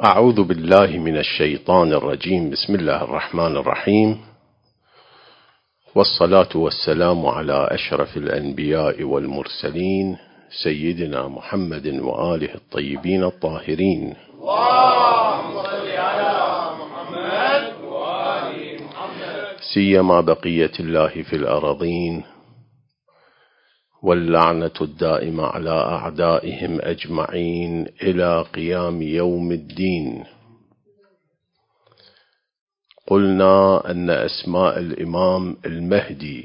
أعوذ بالله من الشيطان الرجيم. بسم الله الرحمن الرحيم، والصلاة والسلام على أشرف الأنبياء والمرسلين سيدنا محمد وآله الطيبين الطاهرين. اللهم صل على محمد وآل محمد. سيما بقية الله في الأراضين، واللعنة الدائمة على أعدائهم أجمعين إلى قيام يوم الدين. قلنا أن أسماء الإمام المهدي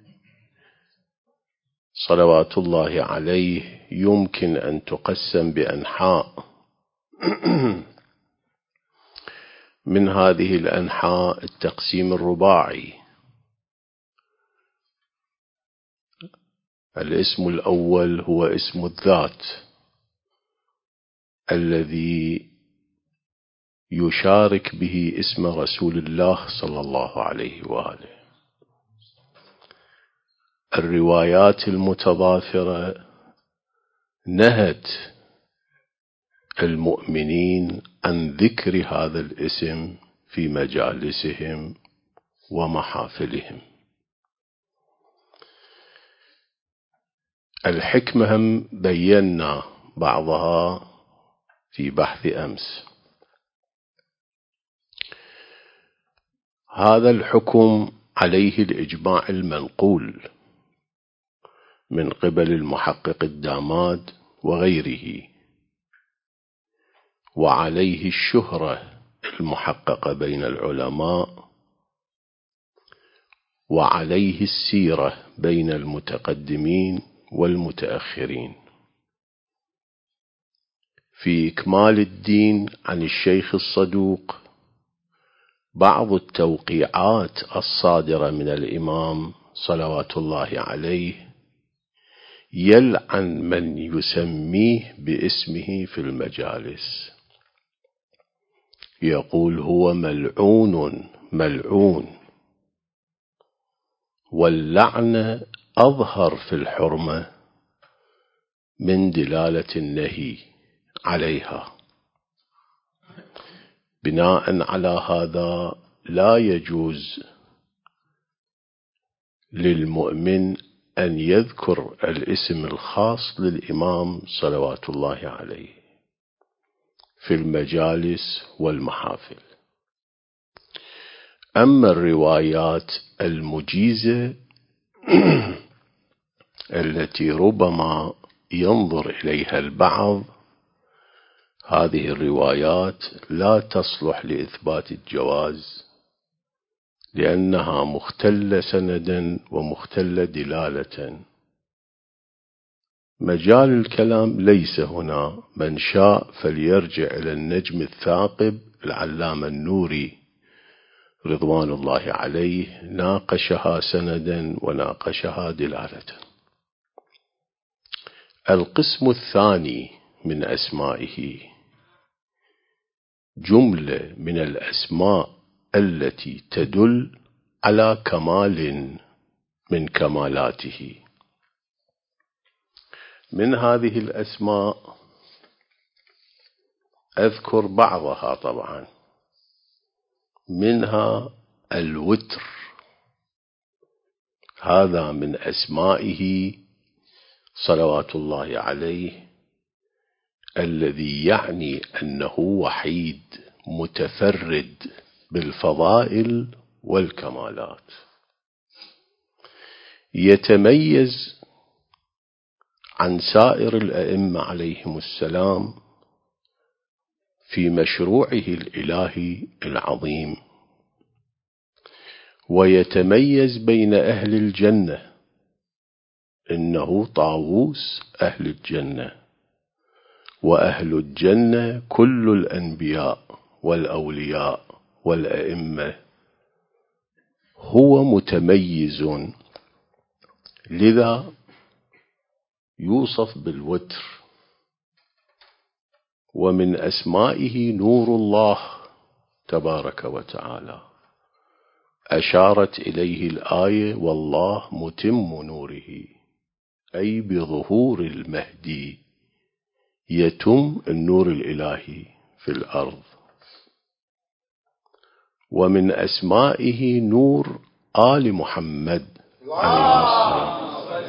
صلوات الله عليه يمكن أن تقسم بأنحاء. من هذه الأنحاء التقسيم الرباعي. الاسم الأول هو اسم الذات الذي يشارك به اسم رسول الله صلى الله عليه وآله. الروايات المتضافرة نهت المؤمنين عن ذكر هذا الاسم في مجالسهم ومحافلهم. الحكمة هم بينا بعضها في بحث أمس. هذا الحكم عليه الإجماع المنقول من قبل المحقق الداماد وغيره، وعليه الشهرة المحققة بين العلماء، وعليه السيرة بين المتقدمين والمتأخرين. في إكمال الدين عن الشيخ الصدوق بعض التوقيعات الصادرة من الإمام صلوات الله عليه يلعن من يسميه باسمه في المجالس، يقول هو ملعون ملعون، واللعنة أظهر في الحرمة من دلالة النهي عليها. بناء على هذا لا يجوز للمؤمن أن يذكر الاسم الخاص للإمام صلوات الله عليه في المجالس والمحافل. أما الروايات المجيزة التي ربما ينظر إليها البعض، هذه الروايات لا تصلح لإثبات الجواز، لأنها مختلة سندا ومختلة دلالة. مجال الكلام ليس هنا. من شاء فليرجع إلى النجم الثاقب العلامة النوري رضوان الله عليه، ناقشها سندا وناقشها دلالة. القسم الثاني من أسمائه جملة من الأسماء التي تدل على كمال من كمالاته. من هذه الأسماء أذكر بعضها طبعا. منها الوتر، هذا من أسمائه صلوات الله عليه الذي يعني أنه وحيد متفرد بالفضائل والكمالات، يتميز عن سائر الأئمة عليهم السلام في مشروعه الإلهي العظيم، ويتميز بين أهل الجنة، إنه طاووس أهل الجنة، وأهل الجنة كل الأنبياء والأولياء والأئمة. هو متميز، لذا يوصف بالوتر. ومن أسمائه نور الله تبارك وتعالى، أشارت إليه الآية والله متم نوره، أي بظهور المهدي يتم النور الإلهي في الأرض. ومن أسمائه نور آل محمد عليه السلام،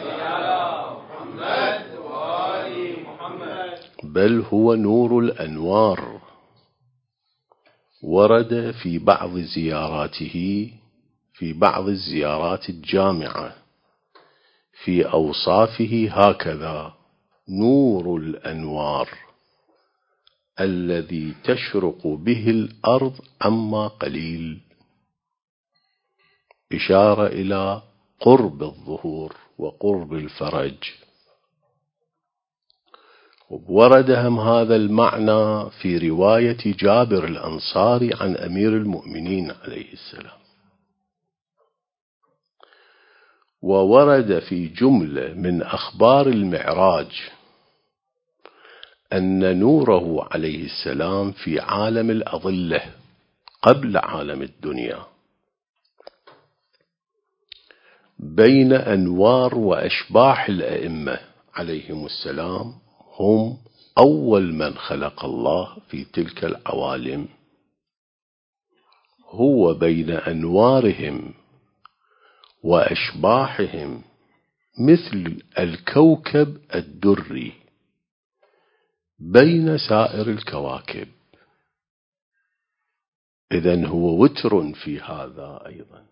بل هو نور الأنوار. ورد في بعض زياراته، في بعض الزيارات الجامعة، في أوصافه هكذا: نور الأنوار الذي تشرق به الأرض عما قليل، إشارة إلى قرب الظهور وقرب الفرج. ورد هم هذا المعنى في رواية جابر الأنصاري عن أمير المؤمنين عليه السلام. وورد في جملة من أخبار المعراج أن نوره عليه السلام في عالم الأظلة قبل عالم الدنيا بين أنوار وأشباح الأئمة عليهم السلام، هم أول من خلق الله في تلك العوالم. هو بين أنوارهم وأشباحهم مثل الكوكب الدري بين سائر الكواكب. إذن هو وتر في هذا أيضا.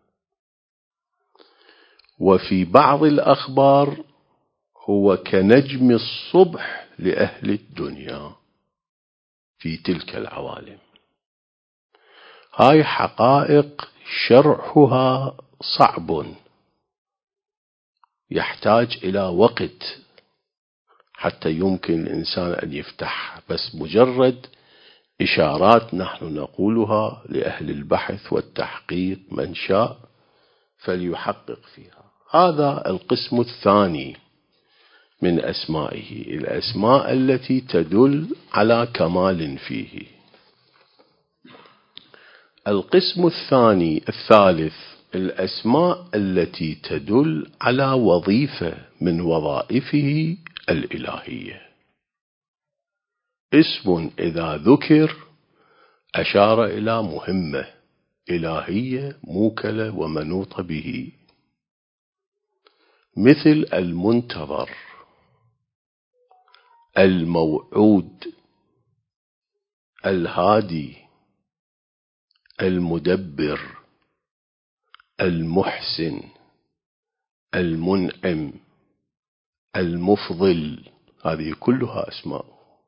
وفي بعض الأخبار هو كنجم الصبح لأهل الدنيا في تلك العوالم. هاي حقائق شرحها صعب، يحتاج إلى وقت حتى يمكن الإنسان أن يفتح، بس مجرد إشارات نحن نقولها لأهل البحث والتحقيق، من شاء فليحقق فيها. هذا القسم الثاني من أسمائه، الأسماء التي تدل على كمال فيه. القسم الثالث الأسماء التي تدل على وظيفة من وظائفه الإلهية. اسم إذا ذكر أشار إلى مهمة إلهية موكلة ومنوطة به، مثل المنتظر، الموعود، الهادي، المدبر، المحسن، المنعم، المفضل. هذه كلها أسماء.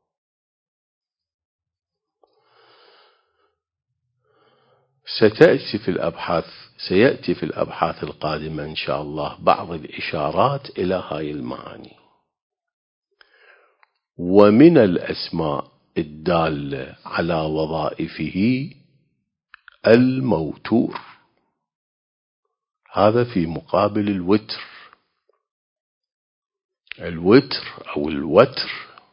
سيأتي في الأبحاث القادمة إن شاء الله بعض الإشارات إلى هاي المعاني. ومن الأسماء الدالة على وظائفه الموتور، هذا في مقابل الوتر. الوتر أو الوتر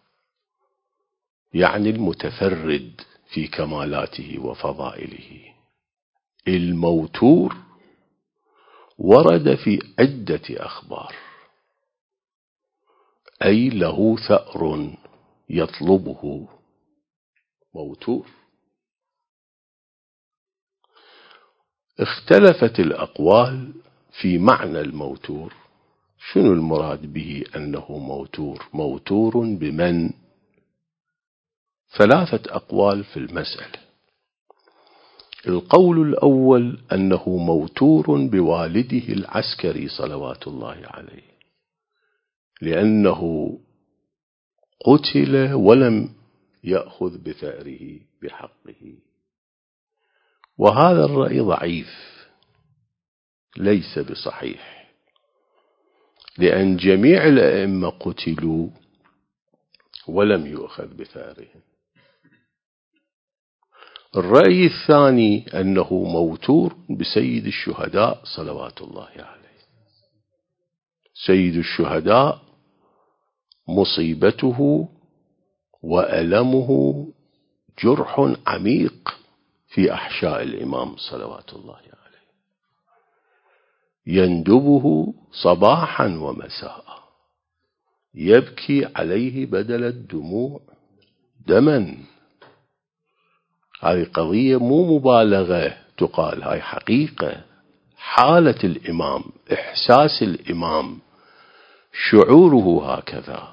يعني المتفرد في كمالاته وفضائله. الموتور ورد في عدة أخبار، أي له ثأر يطلبه، موتور. اختلفت الأقوال في معنى الموتور، شنو المراد به أنه موتور؟ موتور بمن؟ ثلاثة أقوال في المسألة. القول الأول أنه موتور بوالده العسكري صلوات الله عليه، لأنه قتل ولم يأخذ بثأره بحقه. وهذا الرأي ضعيف ليس بصحيح، لأن جميع الأئمة قتلوا ولم يؤخذ بثأرهم. الرأي الثاني أنه موتور بسيد الشهداء صلوات الله عليه. سيد الشهداء مصيبته وألمه جرح عميق في أحشاء الإمام صلوات الله عليه، يندبه صباحا ومساء، يبكي عليه بدل الدموع دما. هذه قضية مو مبالغة تقال، هاي حقيقة، حالة الإمام، إحساس الإمام، شعوره هكذا.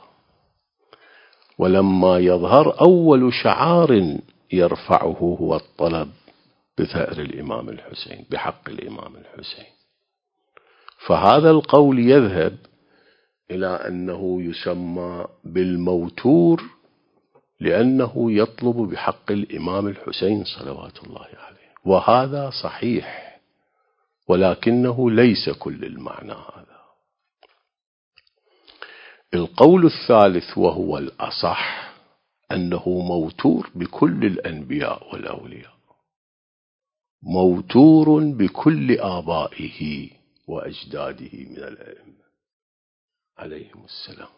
ولما يظهر أول شعار يرفعه هو الطلب بثأر الإمام الحسين، بحق الإمام الحسين، فهذا القول يذهب إلى أنه يسمى بالموتور لأنه يطلب بحق الإمام الحسين صلوات الله عليه، وهذا صحيح، ولكنه ليس كل المعنى هذا. القول الثالث وهو الأصح أنه موتور بكل الأنبياء والأولياء، موتور بكل آبائه وأجداده من الأئمة عليهم السلام.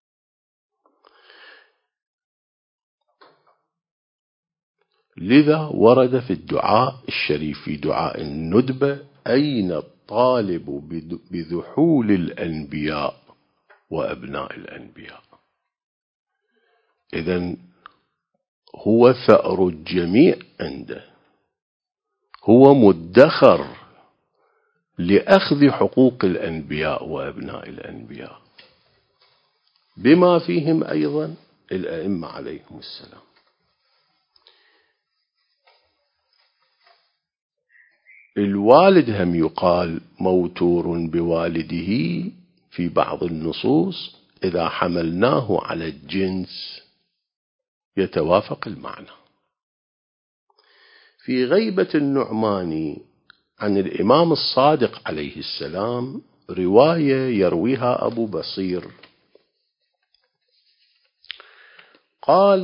لذا ورد في الدعاء الشريف في دعاء الندبة: أين الطالب بذحول الأنبياء وأبناء الأنبياء. إذن هو ثأر الجميع عنده، هو مدخر لأخذ حقوق الأنبياء وأبناء الأنبياء، بما فيهم أيضا الأئمة عليهم السلام. الوالد هم يقال موتور بوالده في بعض النصوص إذا حملناه على الجنس يتوافق المعنى. في غيبة النعماني عن الإمام الصادق عليه السلام رواية يرويها أبو بصير، قال: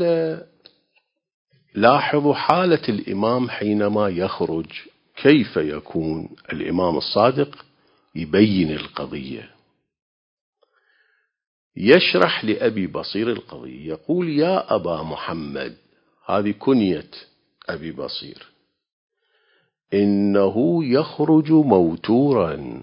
لاحظوا حالة الإمام حينما يخرج، كيف يكون الإمام الصادق يبين القضية، يشرح لأبي بصير القضية، يقول: يا أبا محمد، هذه كنية أبي بصير، إنه يخرج موتورا.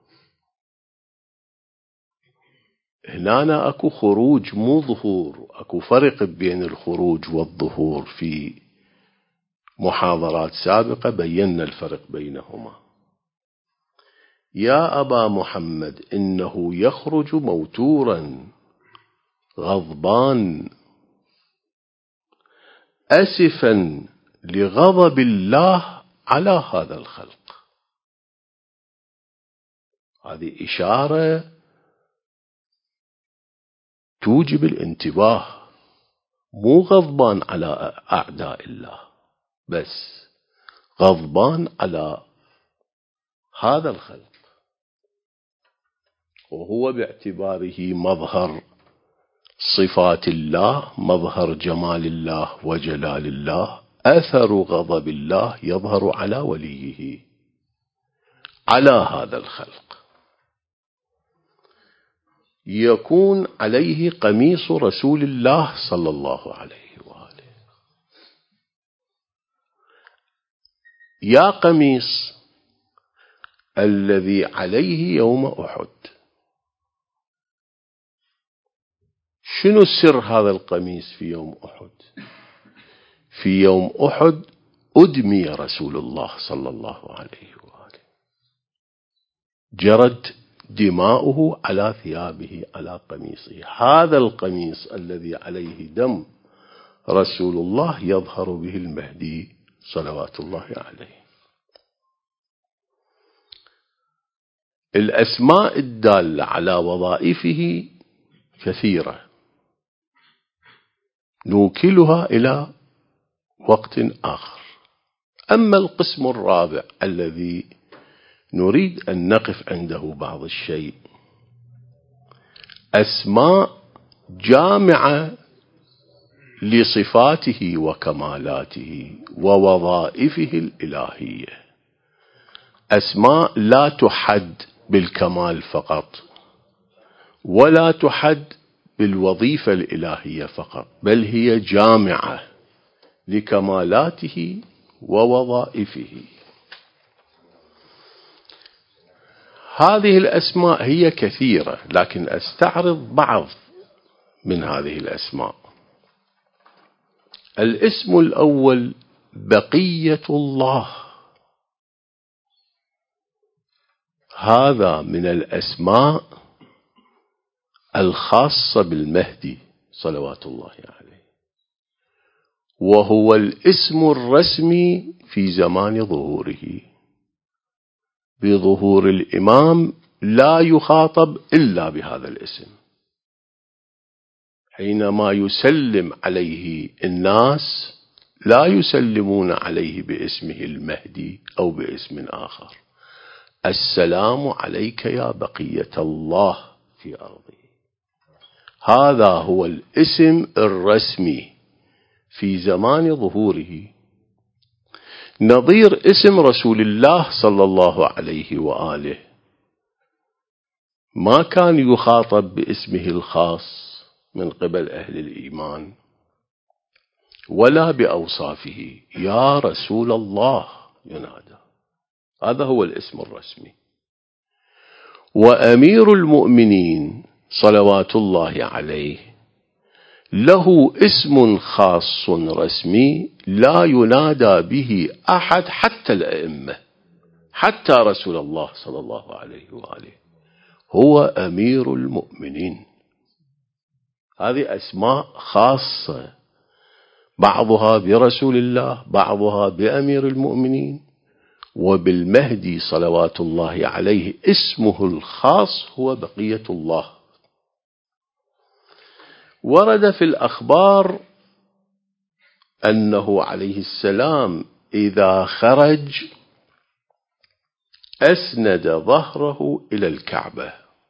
هنا أكو خروج مو ظهور، أكو فرق بين الخروج والظهور، في محاضرات سابقة بينا الفرق بينهما. يا أبا محمد إنه يخرج موتورا غضبان أسفا لغضب الله على هذا الخلق. هذه إشارة توجب الانتباه، مو غضبان على أعداء الله بس، غضبان على هذا الخلق، وهو باعتباره مظهر صفات الله، مظهر جمال الله وجلال الله، أثر غضب الله يظهر على وليه، على هذا الخلق. يكون عليه قميص رسول الله صلى الله عليه وآله. يا قميص الذي عليه يوم أحد، شنو سر هذا القميص في يوم أحد؟ في يوم أحد أدمي رسول الله صلى الله عليه وآله، جرت دماؤه على ثيابه، على قميصه. هذا القميص الذي عليه دم رسول الله يظهر به المهدي صلوات الله عليه. الأسماء الدالة على وظائفه كثيرة، نوكلها إلى وقت آخر. أما القسم الرابع الذي نريد أن نقف عنده بعض الشيء، أسماء جامعة لصفاته وكمالاته ووظائفه الإلهية، أسماء لا تحد بالكمال فقط، ولا تحد بالوظيفة الإلهية فقط، بل هي جامعة لكمالاته ووظائفه. هذه الأسماء هي كثيرة، لكن أستعرض بعض من هذه الأسماء. الاسم الأول بقية الله. هذا من الأسماء الخاصة بالمهدي صلوات الله عليه، وهو الاسم الرسمي في زمان ظهوره. بظهور الإمام لا يخاطب إلا بهذا الاسم. حينما يسلم عليه الناس لا يسلمون عليه باسمه المهدي أو باسم آخر. السلام عليك يا بقية الله في أرضه. هذا هو الاسم الرسمي في زمان ظهوره، نظير اسم رسول الله صلى الله عليه وآله. ما كان يخاطب باسمه الخاص من قبل أهل الإيمان ولا بأوصافه، يا رسول الله ينادى. هذا هو الاسم الرسمي. وأمير المؤمنين صلوات الله عليه له اسم خاص رسمي لا ينادى به أحد حتى الأئمة، حتى رسول الله صلى الله عليه وآله، هو أمير المؤمنين. هذه أسماء خاصة، بعضها برسول الله، بعضها بأمير المؤمنين، وبالمهدي صلوات الله عليه اسمه الخاص هو بقية الله. ورد في الأخبار أنه عليه السلام إذا خرج أسند ظهره إلى الكعبة،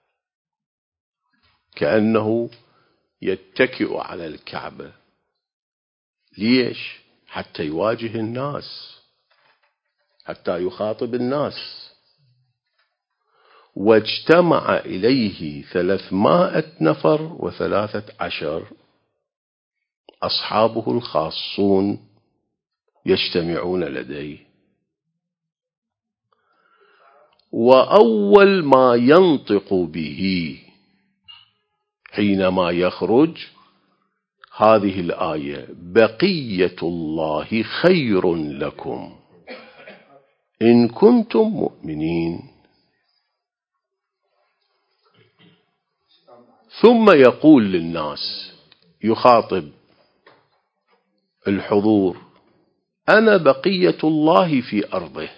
كأنه يتكئ على الكعبة. ليش؟ حتى يواجه الناس، حتى يخاطب الناس. واجتمع إليه 313 أصحابه الخاصون يجتمعون لديه. وأول ما ينطق به حينما يخرج هذه الآية: بقية الله خير لكم إن كنتم مؤمنين. ثم يقول للناس، يخاطب الحضور: أنا بقية الله في أرضه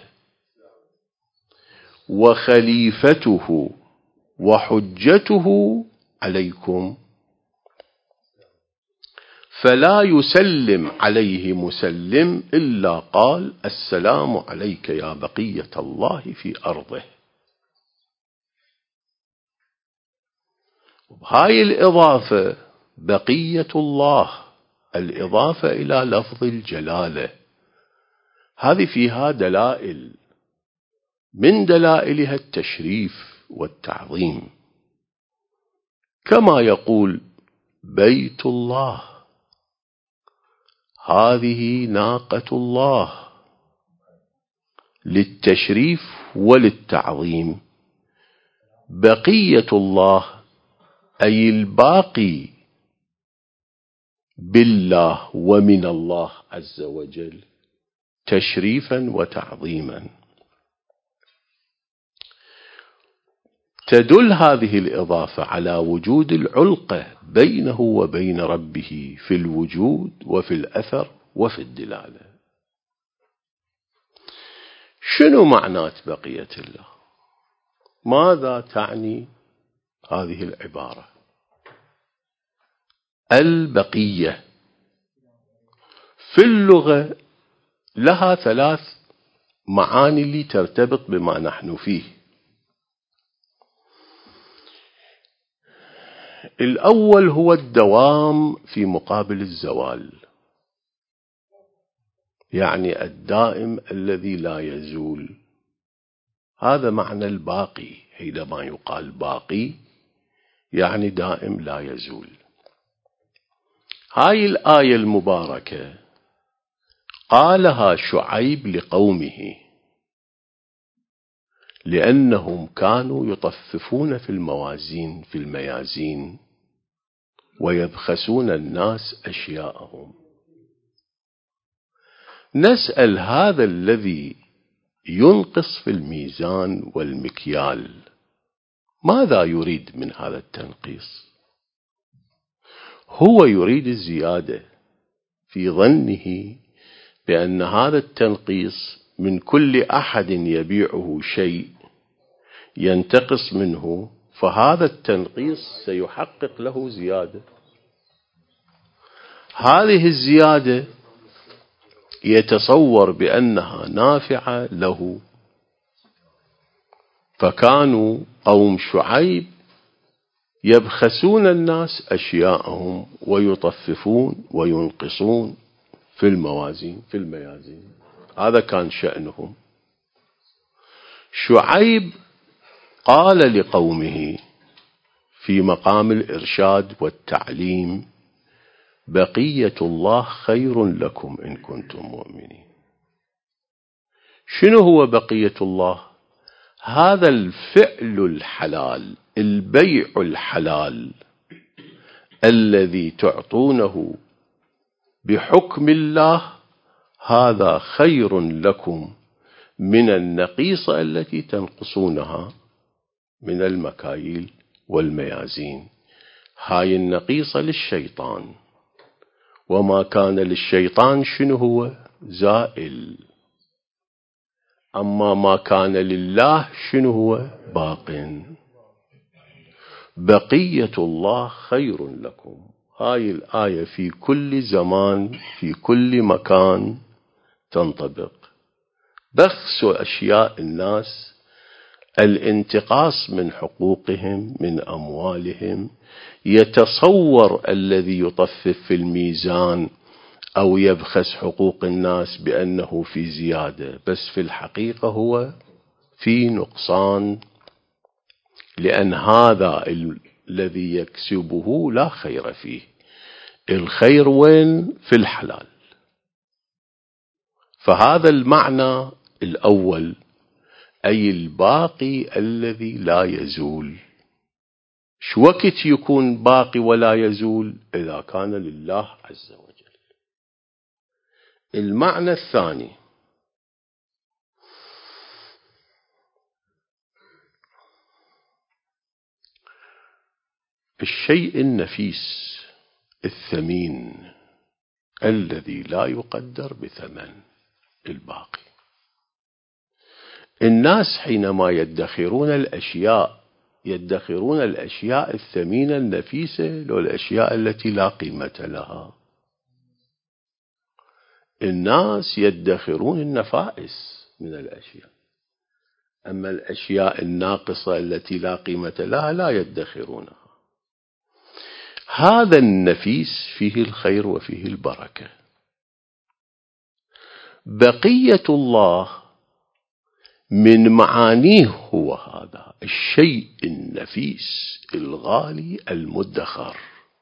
وخليفته وحجته عليكم، فلا يسلم عليه مسلم إلا قال: السلام عليك يا بقية الله في أرضه. هاي الإضافة بقية الله، الإضافة إلى لفظ الجلالة، هذه فيها دلائل، من دلائلها التشريف والتعظيم. كما يقول: بيت الله، هذه ناقة الله، للتشريف وللتعظيم. بقية الله أي الباقي بالله ومن الله عز وجل، تشريفا وتعظيما. تدل هذه الإضافة على وجود العلقة بينه وبين ربه في الوجود وفي الأثر وفي الدلالة. شنو معنات بقية الله؟ ماذا تعني هذه العبارة؟ البقية في اللغة لها 3 معاني اللي ترتبط بما نحن فيه. الأول هو الدوام في مقابل الزوال، يعني الدائم الذي لا يزول. هذا معنى الباقي. حينما يقال باقي يعني دائم لا يزول. هاي الآية المباركة قالها شعيب لقومه لأنهم كانوا يطففون في الموازين، في الميازين، ويبخسون الناس أشياءهم. نسأل هذا الذي ينقص في الميزان والمكيال ماذا يريد من هذا التنقيص؟ هو يريد الزيادة في ظنه بأن هذا التنقيص من كل أحد يبيعه شيء ينتقص منه، فهذا التنقيص سيحقق له زيادة. هذه الزيادة يتصور بأنها نافعة له. فكانوا قوم شعيب يبخسون الناس أشياءهم ويطففون وينقصون في الميازين. هذا كان شأنهم. شعيب قال لقومه في مقام الإرشاد والتعليم: بقية الله خير لكم إن كنتم مؤمنين. شنو هو بقية الله؟ هذا الفعل الحلال، البيع الحلال الذي تعطونه بحكم الله، هذا خير لكم من النقيصة التي تنقصونها من المكاييل والميازين. هاي النقيصة للشيطان، وما كان للشيطان شنو هو؟ زائل. أما ما كان لله شنو هو؟ باق. بقية الله خير لكم. هاي الآية في كل زمان في كل مكان تنطبق. بخس أشياء الناس، الانتقاص من حقوقهم من أموالهم. يتصور الذي يطفف في الميزان أو يبخس حقوق الناس بأنه في زيادة، بس في الحقيقة هو في نقصان، لأن هذا الذي يكسبه لا خير فيه. الخير وين؟ في الحلال. فهذا المعنى الأول، أي الباقي الذي لا يزول. شو وقت يكون باقي ولا يزول؟ إذا كان لله عز وجل. المعنى الثاني، الشيء النفيس الثمين الذي لا يقدر بثمن، الباقي. الناس حينما يدخرون الأشياء الثمينة النفيسة لو الأشياء التي لا قيمة لها. الناس يدخرون النفائس من الأشياء، أما الأشياء الناقصة التي لا قيمة لها لا يدخرونها. هذا النفيس فيه الخير وفيه البركة. بقية الله من معانيه هو هذا الشيء النفيس الغالي المدخر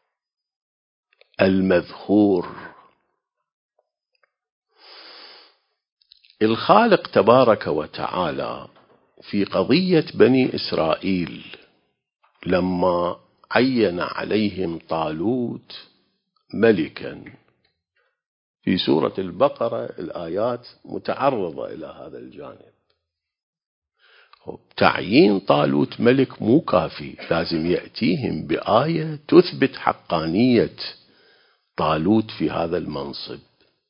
المذخور. الخالق تبارك وتعالى في قضية بني إسرائيل لما عين عليهم طالوت ملكا، في سورة البقرة الآيات متعرضة إلى هذا الجانب. تعيين طالوت ملك مو كافي، لازم يأتيهم بآية تثبت حقانية طالوت في هذا المنصب.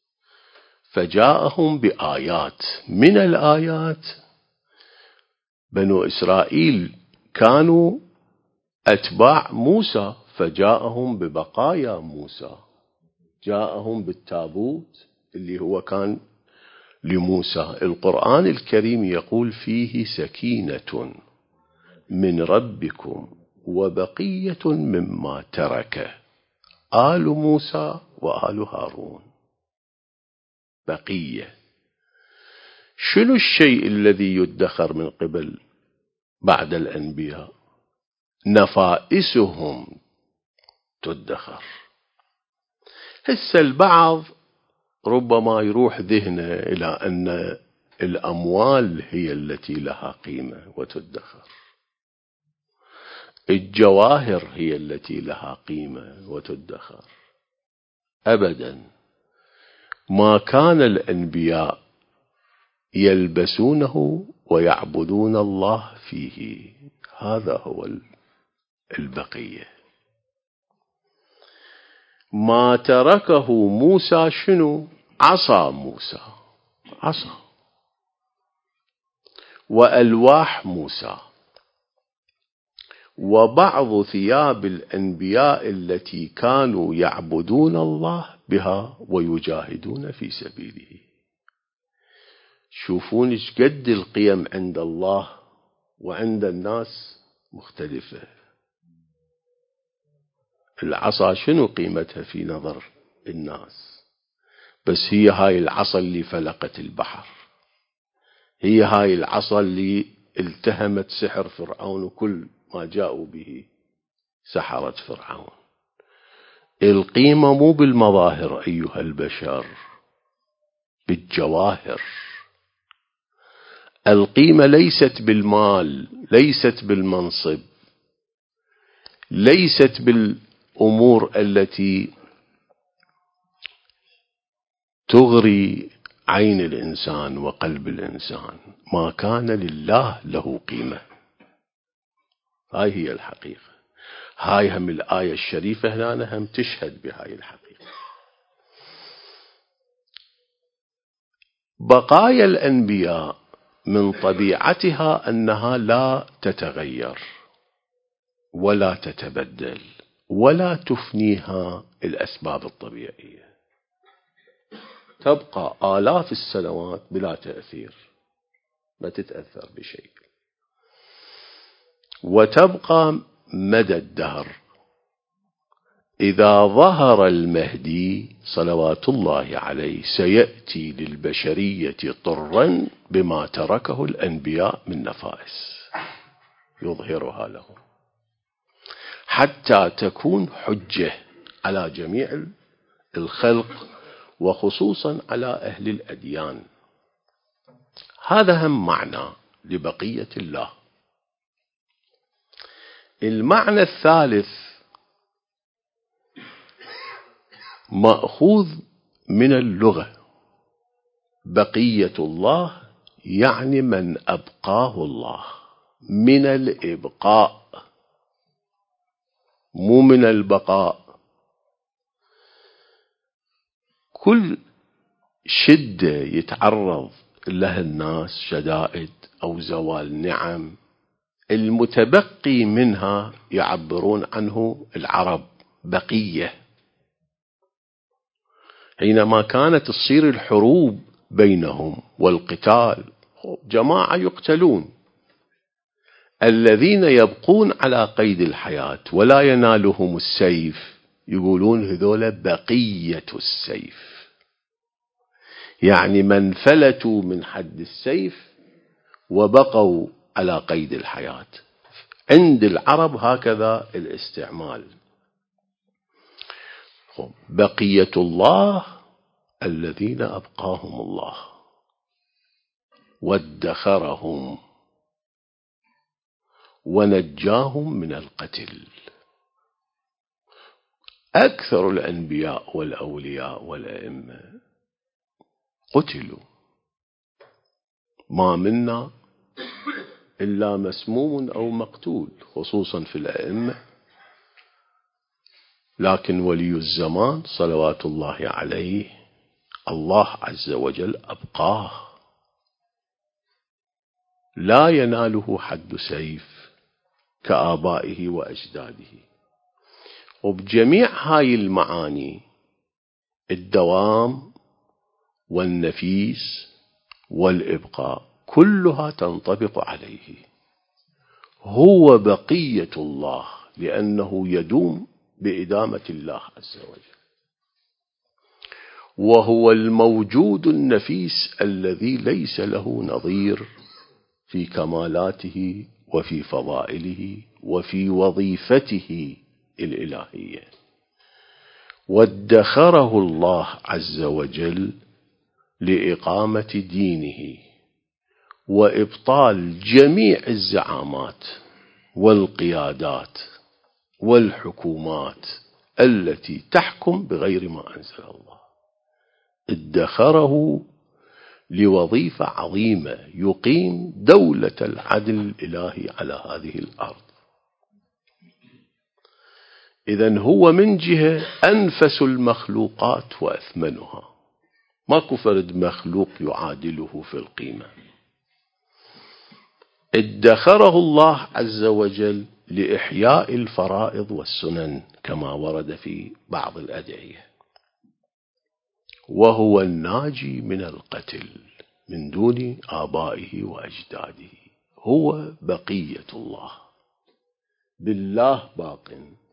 فجاءهم بآيات، من الآيات بنو إسرائيل كانوا أتباع موسى، فجاءهم ببقايا موسى، جاءهم بالتابوت اللي هو كان لموسى. القرآن الكريم يقول فيه سكينة من ربكم وبقية مما ترك آل موسى وآل هارون. بقية. شنو الشيء الذي يدخر من قبل بعد الأنبياء؟ نفائسهم تدخر. هسه البعض ربما يروح ذهنه إلى أن الأموال هي التي لها قيمة وتدخر، الجواهر هي التي لها قيمة وتدخر. أبدا. ما كان الأنبياء يلبسونه ويعبدون الله فيه. هذا هو البقية. ما تركه موسى شنو؟ عصا موسى، عصا وألواح موسى وبعض ثياب الأنبياء التي كانوا يعبدون الله بها ويجاهدون في سبيله. شوفون ايش قد القيم عند الله وعند الناس مختلفة. العصا شنو قيمتها في نظر الناس؟ بس هي هاي العصا اللي فلقت البحر، هي هاي العصا اللي التهمت سحر فرعون وكل ما جاءوا به سحرة فرعون. القيمة مو بالمظاهر أيها البشر، بالجواهر. القيمة ليست بالمال، ليست بالمنصب، ليست بالأمور التي تغري عين الإنسان وقلب الإنسان. ما كان لله له قيمة. هاي هي الحقيقة. هاي هم الآية الشريفة هنا هم تشهد بهاي الحقيقة. بقايا الأنبياء من طبيعتها أنها لا تتغير ولا تتبدل ولا تفنيها الأسباب الطبيعية، تبقى آلاف السنوات بلا تأثير، ما تتأثر بشيء، وتبقى مدى الدهر. إذا ظهر المهدي صلوات الله عليه سيأتي للبشرية طرا بما تركه الأنبياء من نفائس، يظهرها لهم حتى تكون حجة على جميع الخلق وخصوصا على أهل الأديان. هذا هم معنى لبقية الله. المعنى الثالث مأخوذ من اللغة. بقية الله يعني من أبقاه الله، من الإبقاء مو من البقاء. كل شدة يتعرض لها الناس، شدائد أو زوال نعم، المتبقي منها يعبرون عنه العرب بقية. حينما كانت تصير الحروب بينهم والقتال، جماعة يقتلون، الذين يبقون على قيد الحياة ولا ينالهم السيف يقولون هذول بقية السيف، يعني من فلتوا من حد السيف وبقوا على قيد الحياة. عند العرب هكذا الاستعمال. بقية الله الذين أبقاهم الله وادخرهم ونجاهم من القتل. أكثر الأنبياء والأولياء والأئمة قتلوا، ما منا إلا مسموم أو مقتول، خصوصا في الأئمة. لكن ولي الزمان صلوات الله عليه الله عز وجل أبقاه، لا يناله حد سيف كآبائه وأجداده. وبجميع هاي المعاني الدوام والنفيس والإبقاء كلها تنطبق عليه. هو بقية الله لأنه يدوم بإدامة الله عز وجل، وهو الموجود النفيس الذي ليس له نظير في كمالاته وفي فضائله وفي وظيفته الإلهية. وادخره الله عز وجل لإقامة دينه وإبطال جميع الزعامات والقيادات والحكومات التي تحكم بغير ما أنزل الله. ادخره لوظيفة عظيمة يقيم دولة العدل الإلهي على هذه الأرض. إذن هو من جهة أنفس المخلوقات وأثمنها، ماكو فرد مخلوق يعادله في القيمة. ادخره الله عز وجل لإحياء الفرائض والسنن كما ورد في بعض الأدعية، وهو الناجي من القتل من دون آبائه وأجداده. هو بقية الله، بالله باق،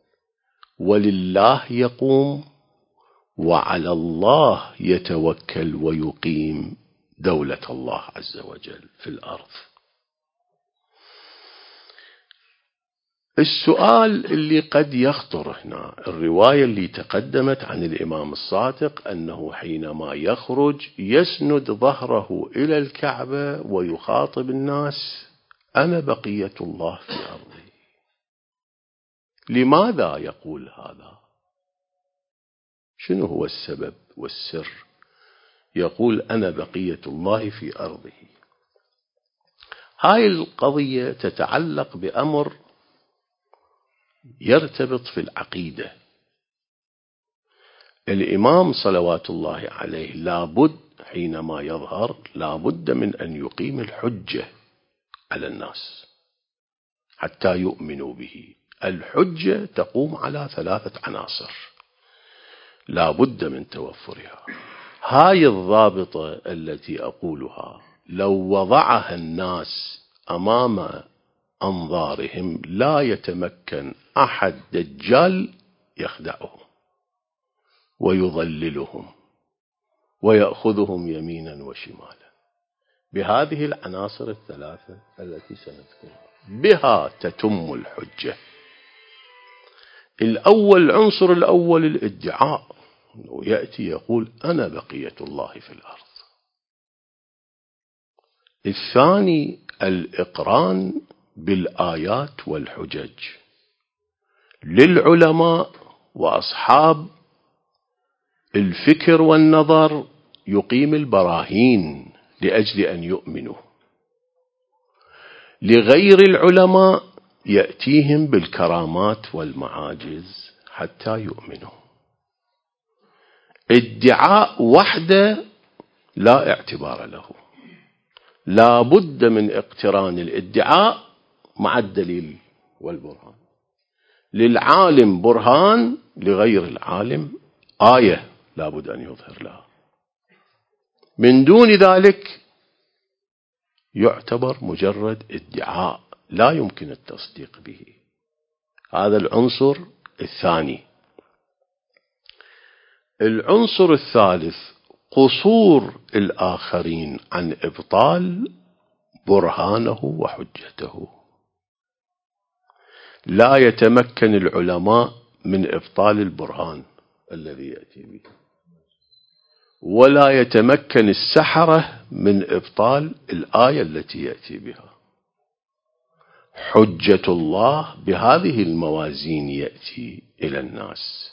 ولله يقوم، وعلى الله يتوكل ويقيم دولة الله عز وجل في الأرض. السؤال اللي قد يخطر هنا، الرواية اللي تقدمت عن الإمام الصادق أنه حينما يخرج يسند ظهره إلى الكعبة ويخاطب الناس: أنا بقية الله في أرضي. لماذا يقول هذا؟ شنو هو السبب والسر؟ يقول أنا بقية الله في أرضه. هاي القضية تتعلق بأمر يرتبط في العقيدة. الإمام صلوات الله عليه لابد حينما يظهر لابد من أن يقيم الحجة على الناس حتى يؤمنوا به. الحجة تقوم على 3 عناصر لابد من توفرها. هاي الضابطة التي أقولها لو وضعها الناس أمام أنظارهم لا يتمكن أحد دجال يخدعهم ويضللهم ويأخذهم يمينا وشمالا. بهذه العناصر 3 التي سنذكرها بها تتم الحجة. العنصر الأول الادعاء، يأتي يقول أنا بقية الله في الأرض. الثاني الإقران بالآيات والحجج للعلماء وأصحاب الفكر والنظر، يقيم البراهين لأجل أن يؤمنوا. لغير العلماء يأتيهم بالكرامات والمعاجز حتى يؤمنوا. ادعاء وحده لا اعتبار له، لا بد من اقتران الادعاء مع الدليل والبرهان. للعالم برهان، لغير العالم آية لا بد أن يظهر لها. من دون ذلك يعتبر مجرد ادعاء لا يمكن التصديق به. هذا العنصر الثاني. العنصر الثالث قصور الآخرين عن إبطال برهانه وحجته. لا يتمكن العلماء من إبطال البرهان الذي يأتي به، ولا يتمكن السحرة من إبطال الآية التي يأتي بها. حجة الله بهذه الموازين يأتي إلى الناس.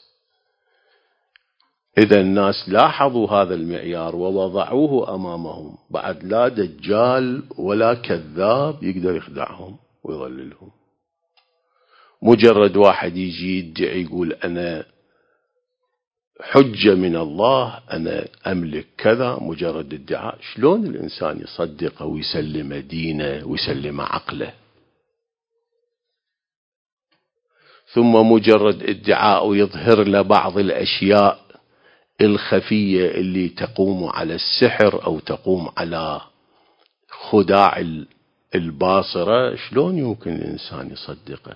إذا الناس لاحظوا هذا المعيار ووضعوه أمامهم، بعد لا دجال ولا كذاب يقدر يخدعهم ويضللهم. مجرد واحد يجي يدعي يقول أنا حجة من الله، أنا أملك كذا، مجرد ادعاء، شلون الإنسان يصدقه ويسلم دينه ويسلم عقله؟ ثم مجرد ادعاء ويظهر له بعض الأشياء الخفية اللي تقوم على السحر أو تقوم على خداع الباصرة، شلون يمكن الإنسان يصدقه؟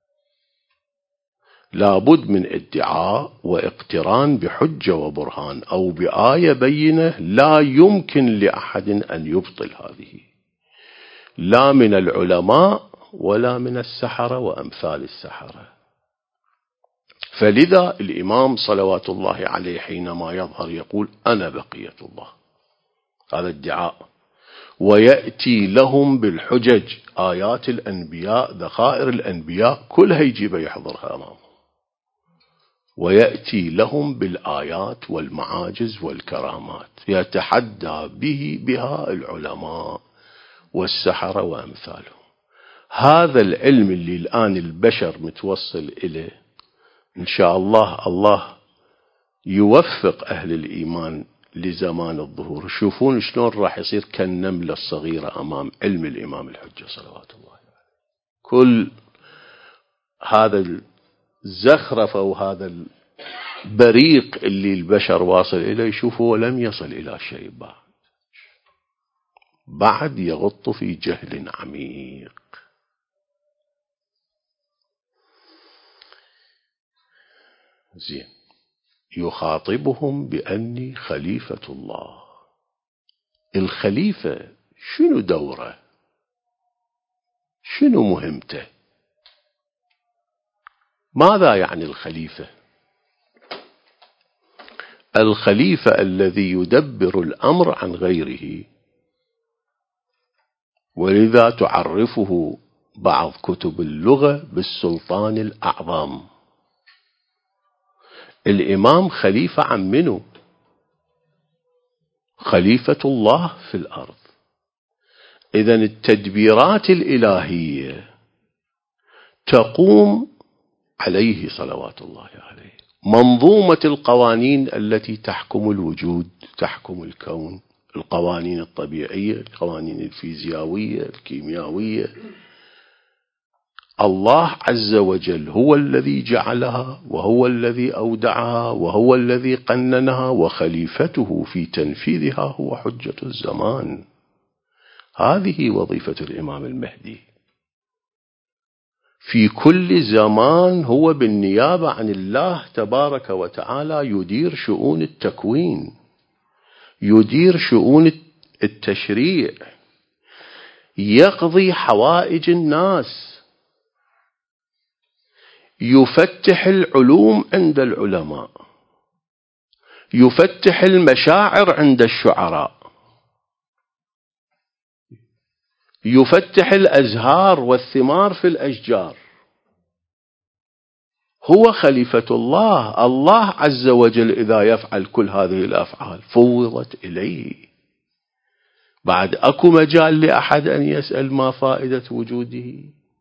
لابد من ادعاء واقتران بحجة وبرهان أو بآية بينة لا يمكن لأحد أن يبطل هذه، لا من العلماء ولا من السحرة وأمثال السحرة. فلذا الإمام صلوات الله عليه حينما يظهر يقول أنا بقية الله، هذا ادعاء، ويأتي لهم بالحجج، آيات الأنبياء، ذخائر الأنبياء كلها يجيب يحضرها أمامه ويأتي لهم بالآيات والمعاجز والكرامات يتحدى بها العلماء والسحرة وأمثالهم. هذا العلم اللي الآن البشر متوصل إليه، إن شاء الله يوفق أهل الإيمان لزمان الظهور. شوفون شلون راح يصير كالنملة الصغيرة أمام علم الإمام الحجة صلوات الله عليه. كل هذا الزخرفة وهذا البريق اللي البشر واصل إليه يشوفه ولم يصل إلى شيء بعد يغط في جهل عميق. زين، يخاطبهم بأني خليفة الله. الخليفة شنو دوره؟ شنو مهمته؟ ماذا يعني الخليفة؟ الخليفة الذي يدبر الأمر عن غيره، ولذا تعرفه بعض كتب اللغة بالسلطان الأعظم. الإمام خليفة عن منه؟ خليفة الله في الأرض. إذن التدبيرات الإلهية تقوم عليه صلوات الله عليه. منظومة القوانين التي تحكم الوجود، تحكم الكون، القوانين الطبيعية، القوانين الفيزيائية، الكيميائية، الله عز وجل هو الذي جعلها، وهو الذي أودعها، وهو الذي قننها، وخليفته في تنفيذها هو حجة الزمان. هذه وظيفة الإمام المهدي. في كل زمان هو بالنيابة عن الله تبارك وتعالى يدير شؤون التكوين، يدير شؤون التشريع، يقضي حوائج الناس، يفتح العلوم عند العلماء، يفتح المشاعر عند الشعراء، يفتح الأزهار والثمار في الأشجار. هو خليفة الله. الله عز وجل إذا يفعل كل هذه الأفعال فوضت إليه. بعد أكو مجال لأحد أن يسأل ما فائدة وجوده؟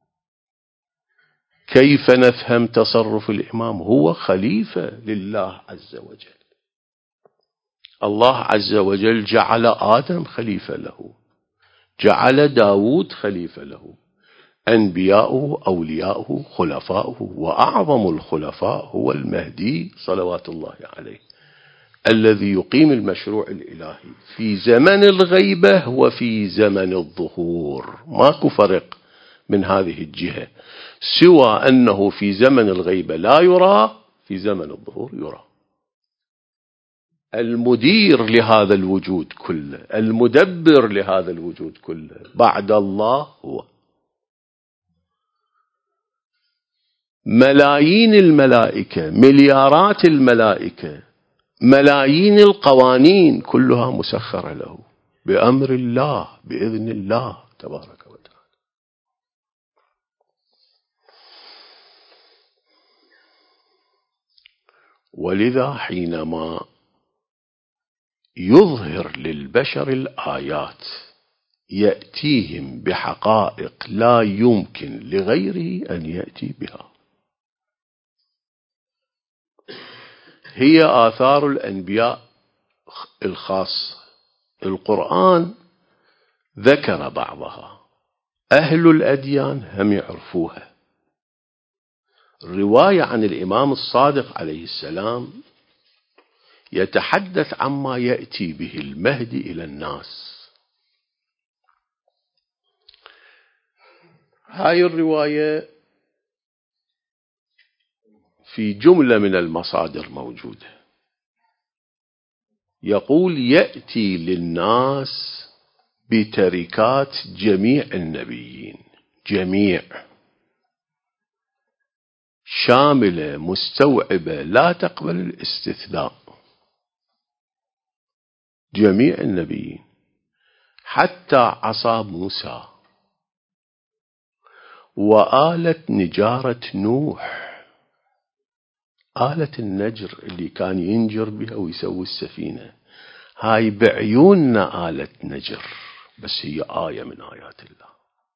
كيف نفهم تصرف الإمام؟ هو خليفة لله عز وجل. الله عز وجل جعل آدم خليفة له، جعل داود خليفة له، أنبياؤه أولياؤه خلفاؤه، وأعظم الخلفاء هو المهدي صلوات الله عليه، الذي يقيم المشروع الإلهي في زمن الغيبة وفي زمن الظهور. ماكو فرق من هذه الجهة، سوى أنه في زمن الغيبة لا يرى، في زمن الظهور يرى. المدير لهذا الوجود كله، المدبر لهذا الوجود كله بعد الله هو. ملايين الملائكة، مليارات الملائكة، ملايين القوانين كلها مسخرة له بأمر الله، بإذن الله تبارك وتعالى. ولذا حينما يظهر للبشر الآيات يأتيهم بحقائق لا يمكن لغيره أن يأتي بها. هي آثار الأنبياء الخاصة. القرآن ذكر بعضها، أهل الأديان هم يعرفوها. الرواية عن الإمام الصادق عليه السلام يتحدث عما يأتي به المهدي إلى الناس. هاي الرواية في جملة من المصادر موجودة. يقول يأتي للناس بتركات جميع النبيين، جميع، شاملة مستوعبة لا تقبل الاستثناء، جميع النبيين حتى عصا موسى وآلة نجارة نوح آلة النجر اللي كان ينجر بها ويسوي السفينة، هاي بعيوننا آلة نجر، بس هي آية من آيات الله.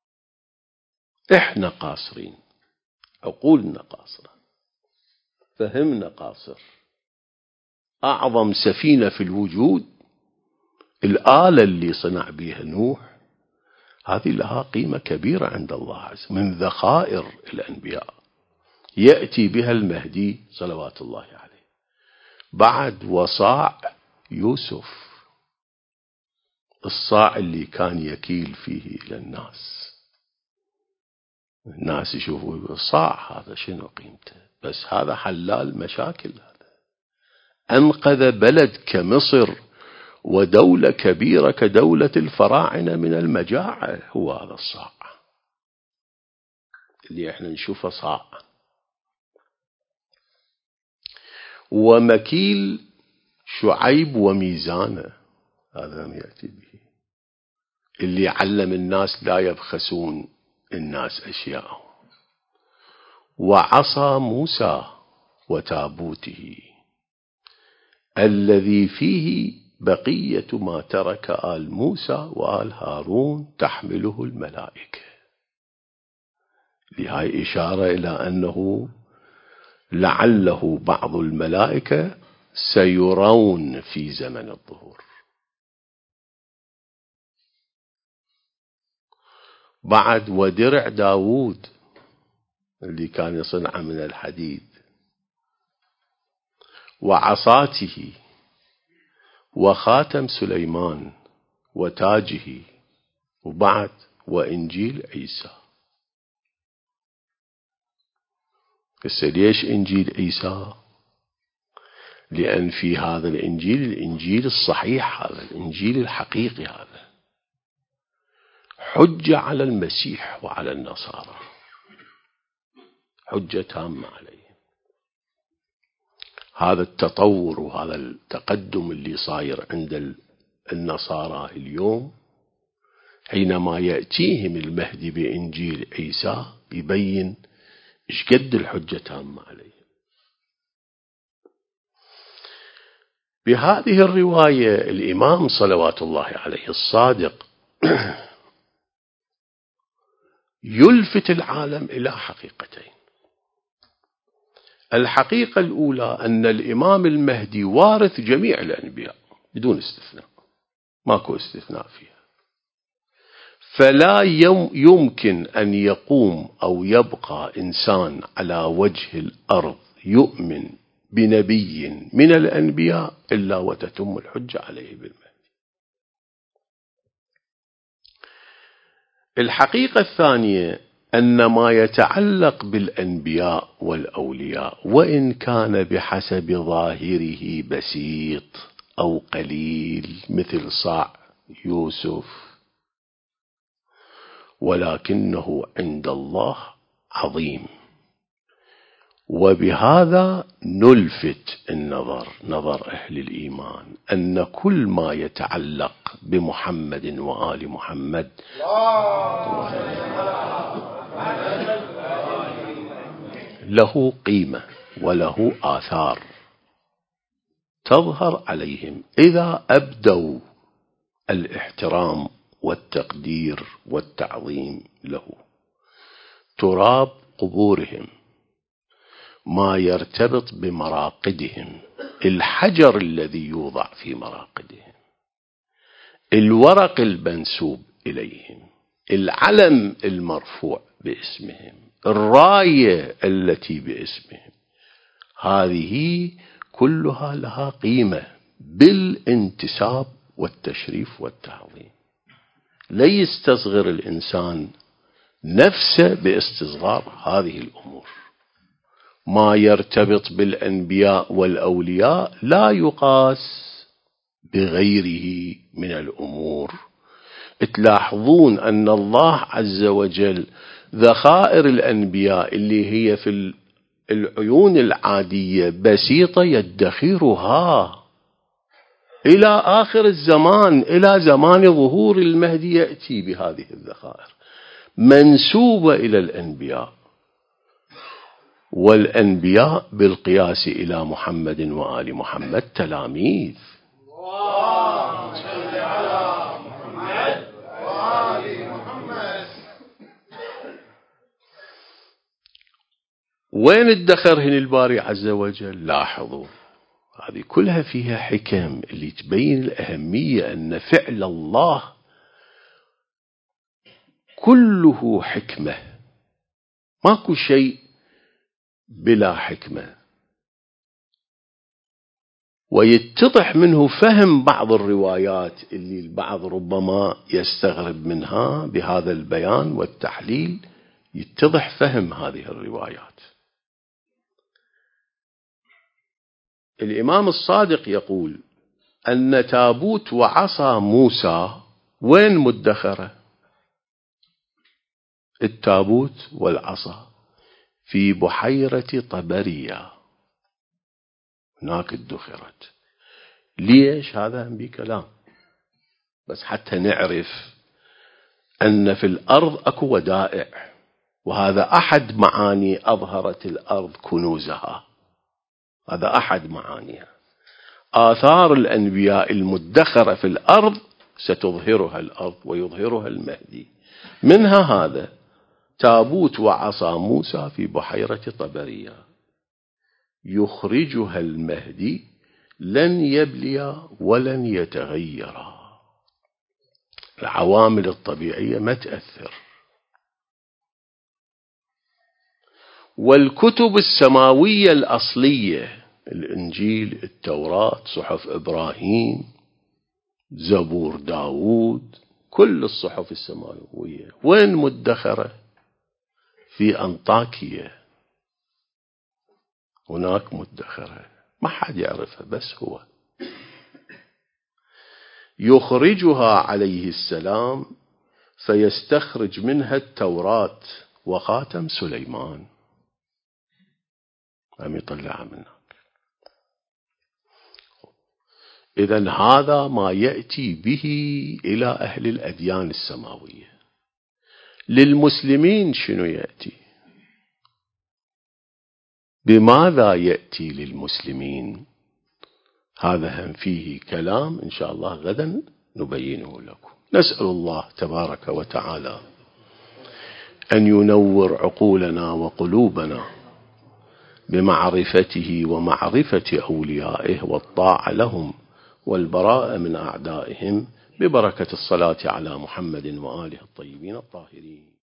إحنا قاصرين، عقولنا قاصرة، فهمنا قاصر. أعظم سفينة في الوجود الآلة اللي صنع بها نوح، هذه لها قيمة كبيرة عند الله عز وجل، من ذخائر الأنبياء يأتي بها المهدي صلوات الله عليه. بعد وصاع يوسف، الصاع اللي كان يكيل فيه إلى الناس يشوفوا صاع هذا شنو قيمته، بس هذا حلال مشاكل، هذا أنقذ بلد كمصر ودولة كبيرة كدولة الفراعنة من المجاعة. هو هذا الصاع اللي احنا نشوفه صاع. ومكيل شعيب وميزانه، هذا ما يأتي به، اللي علم الناس لا يبخسون الناس أشياءهم. وعصا موسى وتابوته الذي فيه بقية ما ترك آل موسى وآل هارون تحمله الملائكة. لهذه إشارة إلى أنه لعله بعض الملائكة سيرون في زمن الظهور. بعد ودرع داود اللي كان يصنع من الحديد، وعصاته، وخاتم سليمان وتاجه، وبعد وإنجيل عيسى. بس ليش إنجيل عيسى؟ لأن في هذا الإنجيل الصحيح، هذا الإنجيل الحقيقي، هذا حجة على المسيح وعلى النصارى، حجة تامة عليهم. هذا التطور وهذا التقدم اللي صاير عند النصارى اليوم، حينما يأتيهم المهدي بإنجيل عيسى يبين إيش قد الحجة تامة عليهم. بهذه الرواية الإمام صلوات الله عليه الصادق يلفت العالم إلى حقيقتين. الحقيقة الأولى أن الإمام المهدي وارث جميع الأنبياء بدون استثناء، ماكو استثناء فيها، فلا يمكن أن يقوم أو يبقى إنسان على وجه الأرض يؤمن بنبي من الأنبياء إلا وتتم الحجة عليه بالمهدي. الحقيقة الثانية أن ما يتعلق بالأنبياء والأولياء وإن كان بحسب ظاهره بسيط أو قليل مثل صاع يوسف، ولكنه عند الله عظيم. وبهذا نلفت النظر، نظر أهل الإيمان، أن كل ما يتعلق بمحمد وآل محمد له قيمة وله آثار تظهر عليهم إذا أبدوا الاحترام والتقدير والتعظيم له. تراب قبورهم، ما يرتبط بمراقدهم، الحجر الذي يوضع في مراقدهم، الورق المنسوب إليهم، العلم المرفوع باسمهم، الراية التي باسمهم، هذه كلها لها قيمة بالانتساب والتشريف والتعظيم. لا يستصغر الإنسان نفسه باستصغار هذه الأمور. ما يرتبط بالأنبياء والأولياء لا يقاس بغيره من الأمور. تلاحظون أن الله عز وجل ذخائر الأنبياء اللي هي في العيون العادية بسيطة يدخرها إلى آخر الزمان، إلى زمان ظهور المهدي يأتي بهذه الذخائر منسوبة إلى الأنبياء. والأنبياء بالقياس إلى محمد وآل محمد تلاميذ. اللهم صل على محمد وآل محمد. وين ادخر هنا الباري عز وجل؟ لاحظوا هذه كلها فيها حكم اللي تبين الأهمية أن فعل الله كله حكمة، ماكو شيء بلا حكمة. ويتضح منه فهم بعض الروايات اللي البعض ربما يستغرب منها بهذا البيان والتحليل، يتضح فهم هذه الروايات. الإمام الصادق يقول أن تابوت وعصا موسى وين مدخرة؟ التابوت والعصا في بحيرة طبرية، هناك ادخرت. ليش؟ هذا هم بكلام، بس حتى نعرف أن في الأرض أكو ودائع، وهذا أحد معاني أظهرت الأرض كنوزها، هذا أحد معانيها. آثار الأنبياء المدخرة في الأرض ستظهرها الأرض ويظهرها المهدي، منها هذا تابوت وعصا موسى في بحيرة طبرية يخرجها المهدي، لن يبليا ولن يتغيرا. العوامل الطبيعية ما تأثر. والكتب السماوية الأصلية، الإنجيل، التوراة، صحف إبراهيم، زبور داود، كل الصحف السماوية وين مدخرة؟ في أنطاكية، هناك مدخرة ما حد يعرفها بس هو. يخرجها عليه السلام فيستخرج منها التوراة وخاتم سليمان، عم يطلعها منها. إذن هذا ما يأتي به إلى أهل الأديان السماوية. للمسلمين شنو يأتي؟ بماذا يأتي للمسلمين؟ هذا هم فيه كلام إن شاء الله غدا نبينه لكم. نسأل الله تبارك وتعالى أن ينور عقولنا وقلوبنا بمعرفته ومعرفة أوليائه والطاعة لهم والبراءة من أعدائهم، ببركة الصلاة على محمد وآله الطيبين الطاهرين.